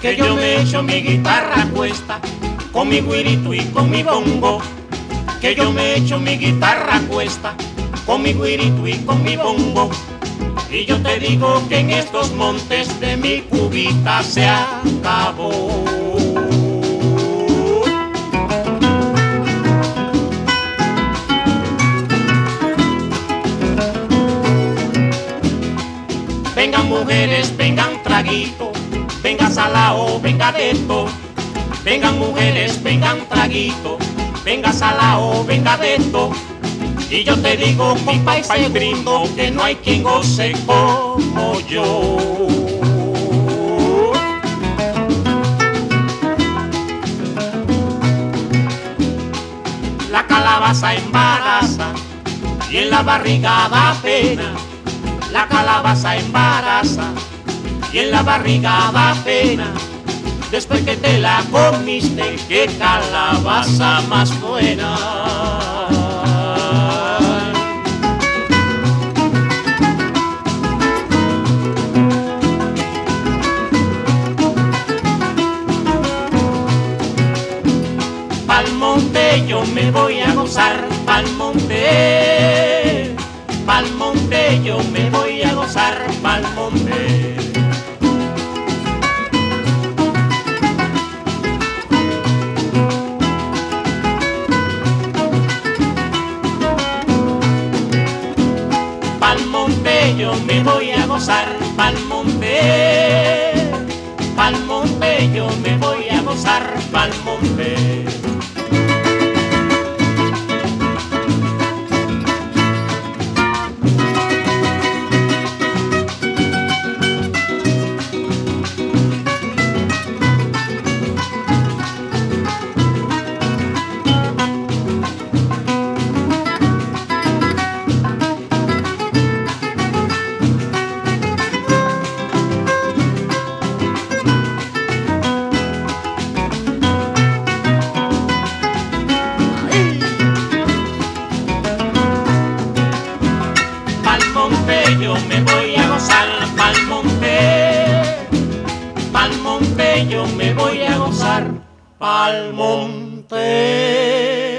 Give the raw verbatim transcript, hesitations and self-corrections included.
que yo me echo mi guitarra a cuesta, con mi guirito y con mi bongo, que yo me echo mi guitarra a cuesta, con mi guirito y con mi bongo. Y yo te digo que en estos montes de mi cubita se acabó. Vengan mujeres, vengan traguito, venga salao, venga de esto. Vengan mujeres, vengan traguito, venga salao, venga de esto. Y yo te digo, compa y primo, que no hay quien goce como yo. La calabaza embaraza y en la barriga da pena. La calabaza embaraza y en la barriga da pena. Después que te la comiste, qué calabaza más buena. Pa'l monte yo me voy a gozar, pa'l monte, pa'l monte yo me voy a gozar, pa'l monte. Pa'l monte yo me voy a gozar, pa'l monte, pa'l monte yo me voy a gozar, pa'l monte. Yo me voy a gozar, pa'l monte, pa'l monte yo me voy a gozar, pa'l monte.